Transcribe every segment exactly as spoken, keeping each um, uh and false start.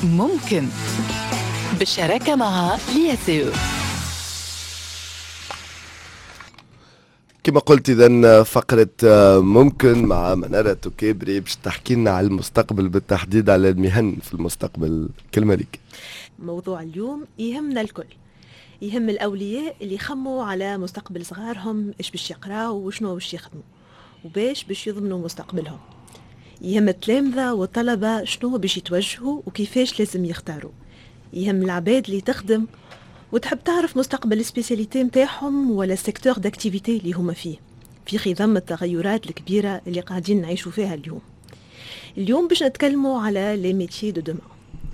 ممكن بالشراكة مع لياسيو. كما قلت إذن فقرة ممكن مع منارة توكيبري باش تحكي لنا على المستقبل، بالتحديد على المهن في المستقبل. كلمة ليك. موضوع اليوم يهمنا الكل، يهم الأولياء اللي يخموا على مستقبل صغارهم، إيش باش يقراوا وشنو باش يخدموا وباش باش يضمنوا مستقبلهم. يهم التلامذة والطلبة شنو باش يتوجهوا وكيفاش لازم يختاروا. يهم العباد اللي تخدم وتحب تعرف مستقبل السبيسياليتي متاعهم ولا السيكتور داكتيفيتي اللي هما فيه في خضم التغيرات الكبيرة اللي قاعدين نعيشوا فيها اليوم. اليوم باش نتكلموا على لي ميتيي دو دومان.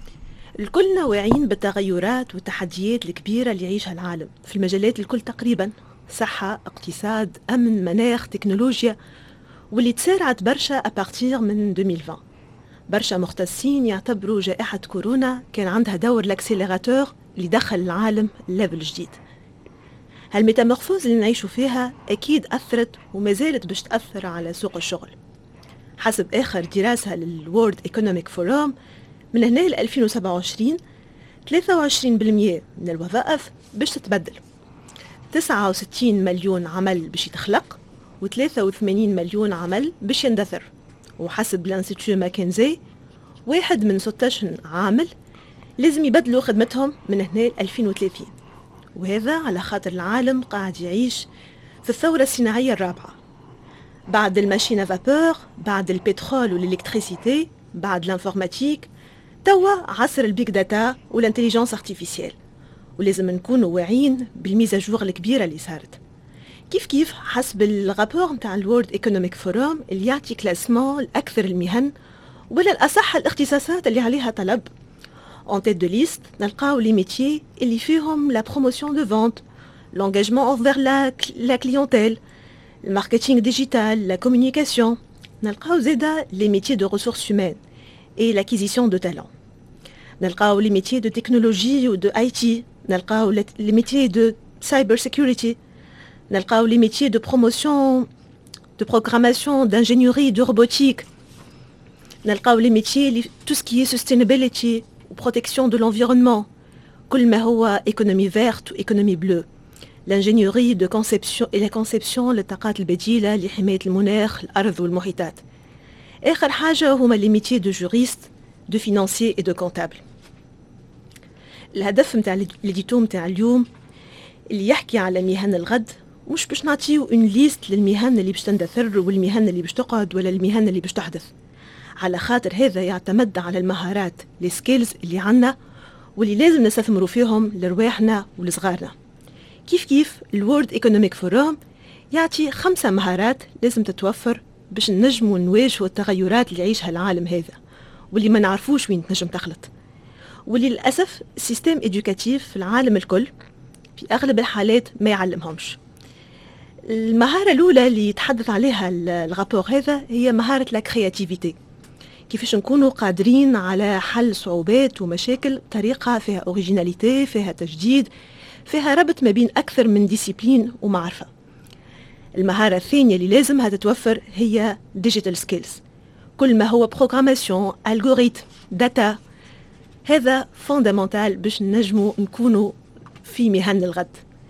الكلنا واعيين بالتغيرات والتحديات الكبيرة اللي يعيشها العالم في المجالات الكل تقريبا، صحة، اقتصاد، أمن، مناخ، تكنولوجيا، واللي تسارعت برشا أبارتير من ألفين وعشرين. برشا مختصين يعتبروا جائحة كورونا كان عندها دور لاكسيليراتور اللي دخل العالم ليفل جديد. هالميتامورفوز اللي نعيشوا فيها أكيد أثرت وما زالت باش تأثر على سوق الشغل. حسب آخر دراسة للورد ايكونوميك فوروم، من هنا ل ألفين وسبعة وعشرين ثلاثة وعشرين بالمئة من الوظائف باش تتبدل، تسعة وستين مليون عمل باش يتخلق وثلاثة وثمانين مليون عمل باش يندثر. وحسب لانستيتيو ماكنزي واحد من ستة عشر عامل لازم يبدلوا خدمتهم من هنا ل ألفين وثلاثين، وهذا على خاطر العالم قاعد يعيش في الثورة الصناعية الرابعة. بعد الماشينة فابور، بعد البترول والإلكتريسيتي، بعد الانفورماتيك، توا عصر البيك داتا والانتليجنس ارتيفيسيال، ولازم نكونوا واعيين بالميزاجور الكبيرة اللي صارت. كيف كيف حسب الرابور نتاع الورد ايكونوميك فوروم اللي يعطي كلاسمون الأكثر المهن ولا الأصح الاختصاصات اللي عليها طلب. En tête de liste نلقاو لي ميتيي اللي فيهم la promotion de vente, l'engagement envers la, la clientèle, le marketing digital, la communication. نلقاو زيدا les métiers de ressources humaines et l'acquisition de talents. نلقاو les métiers de technologie ou de I T. نلقاو les métiers de cyber security. نلقاو les métiers de promotion, de programmation, d'ingénierie, de robotique. نلقاو les métiers, tout ce qui est sustainability ou protection de l'environnement. كل ما هو économie verte ou économie bleue. l'ingénierie de conception et la conception للطاقات البديلة لحماية المناخ، الأرض والمحيطات. آخر حاجة هما les métiers de juriste, de financier et de comptable. الهدف متاع الإديتو متاع اليوم اللي يحكي على مهن الغد، مش باش نعطيو اون ليست للمهن اللي باش تندثر والمهن اللي باش تقعد ولا المهن اللي باش تحدث، على خاطر هذا يعتمد على المهارات لي سكيلز اللي عنا واللي لازم نستثمروا فيهم لرواحنا ولصغارنا. كيف كيف الورد ايكونوميك فوروم يعطي خمسة مهارات لازم تتوفر باش نجموا نواجهوا التغيرات اللي يعيشها العالم هذا واللي ما نعرفوش وين تنجم تخلط، واللي للأسف السيستم إدوكاتيف في العالم الكل في أغلب الحالات ما يعلمهمش. المهارة الأولى اللي يتحدث عليها الرابور هذا هي مهارة لا كرياتيفيتي، كيفاش نكونوا قادرين على حل صعوبات ومشاكل بطريقة فيها أوريجيناليتي، فيها تجديد، فيها ربط ما بين أكثر من ديسيبلين ومعرفة. المهارة الثانية اللي لازمها تتوفر هي ديجيتال سكيلز، كل ما هو بروغراماسيون، الجوريثم، داتا، هذا فوندامنتال باش نجموا نكونوا في مهن الغد.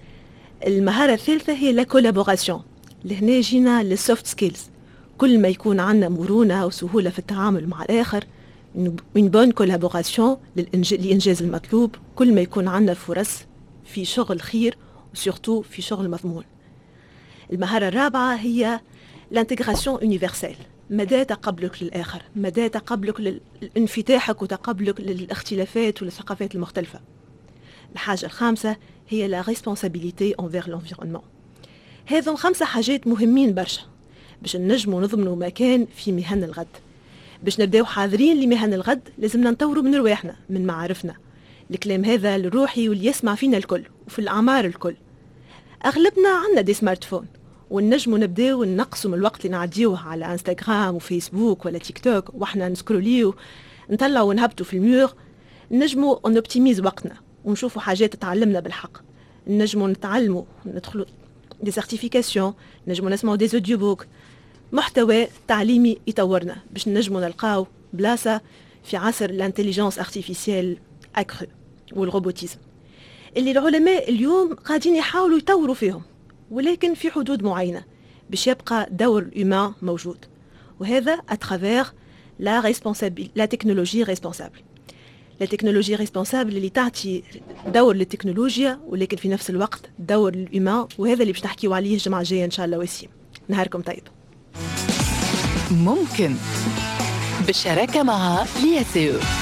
المهارة الثالثة هي لا كولابوراسيون، لهنا جينا للسوفت سكيلز، كل ما يكون عندنا مرونة وسهولة في التعامل مع الآخر، une bonne collaboration لإنجاز المطلوب، كل ما يكون عندنا فرص في شغل خير وسورتو في شغل مضمون. المهارة الرابعة هي الانتجراسيون يونيفرسيل، مدى تقبلك للآخر، مدى تقبلك لانفتاحك وتقبلك للاختلافات والثقافات المختلفة. الحاجة الخامسة هي لا ريسبونسابيليتي انفير لونفيرونمون. هذم خمسة حاجات مهمين برشا باش نجموا نضمنوا مكان في مهن الغد. باش نبداو حاضرين لمهن الغد لازمنا نطوروا من رواحنا، من معارفنا. الكلام هذا الروحي واللي يسمع فينا الكل وفي الأعمار الكل. أغلبنا عندنا دي سمارت فون ونجموا نبداو نقصوا من الوقت اللي نعديوه على انستغرام وفيسبوك ولا تيك توك وإحنا نسكروليو نطلعوا ونهبطوا في الميور. نجموا نوبتيميز وقتنا ونشوفوا حاجات تعلمنا بالحق. نجموا نتعلموا، ندخلوا دي سيرتيفيكاسيون، نجموا نسمعوا دي اوديو بوك، محتوى تعليمي يطورنا باش نجموا نلقاو بلاصة في عصر الانتليجنس ارتيفيسيال اكرو والروبوتيزم اللي العلماء اليوم قاعدين يحاولوا يطوروا فيهم، ولكن في حدود معينة باش يبقى دور الهيومان موجود، وهذا اترافير لا ريسبونسابيل لا تكنولوجي ريسبونسابل. لا تكنولوجي ريسبونسابل اللي تعطي دور للتكنولوجيا ولكن في نفس الوقت دور للهيومان، وهذا اللي باش نحكيو عليه الجمعة الجاية ان شاء الله. وسيم، نهاركم طيب. ممكن بالشراكة مع لياسيو.